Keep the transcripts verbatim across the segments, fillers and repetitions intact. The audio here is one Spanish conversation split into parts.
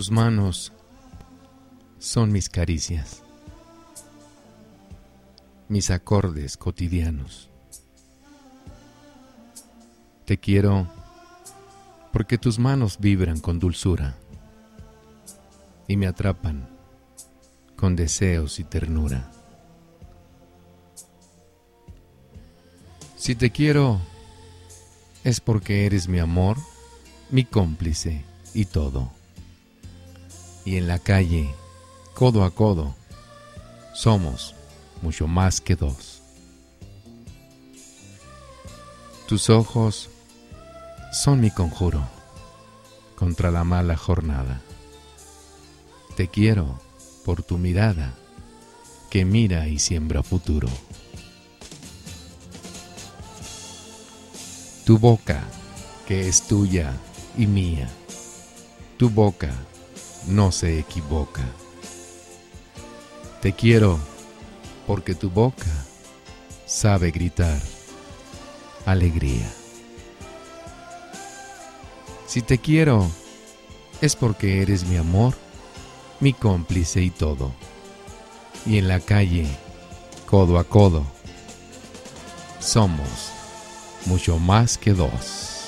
tus manos son mis caricias, mis acordes cotidianos. Te quiero porque tus manos vibran con dulzura y me atrapan con deseos y ternura. Si te quiero es porque eres mi amor, mi cómplice y todo. Y en la calle, codo a codo, somos mucho más que dos. Tus ojos son mi conjuro contra la mala jornada. Te quiero por tu mirada que mira y siembra futuro. Tu boca, que es tuya y mía, tu boca no se equivoca. Te quiero porque tu boca sabe gritar alegría. Si te quiero es porque eres mi amor, mi cómplice y todo. Y en la calle, codo a codo, somos mucho más que dos.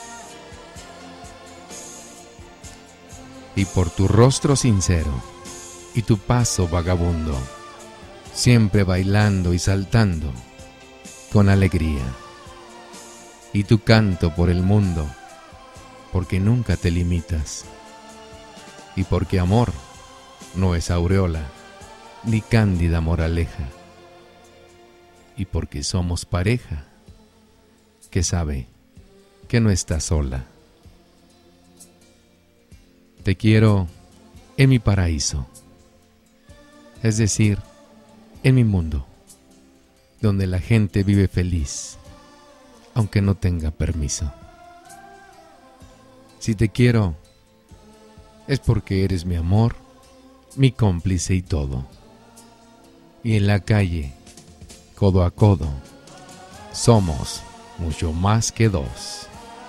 Y por tu rostro sincero y tu paso vagabundo, siempre bailando y saltando con alegría, y tu canto por el mundo, porque nunca te limitas, y porque amor no es aureola ni cándida moraleja, y porque somos pareja que sabe que no está sola. Te quiero en mi paraíso, es decir, en mi mundo, donde la gente vive feliz, aunque no tenga permiso. Si te quiero, es porque eres mi amor, mi cómplice y todo. Y en la calle, codo a codo, somos mucho más que dos.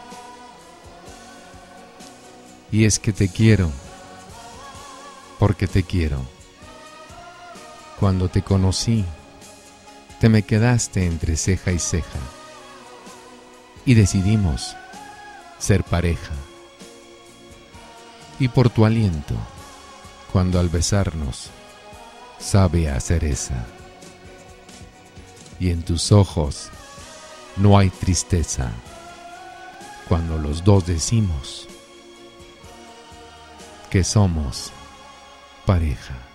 Y es que te quiero, porque te quiero. Cuando te conocí, te me quedaste entre ceja y ceja, y decidimos ser pareja. Y por tu aliento, cuando al besarnos, sabe a cereza. Y en tus ojos no hay tristeza, cuando los dos decimos que somos pareja.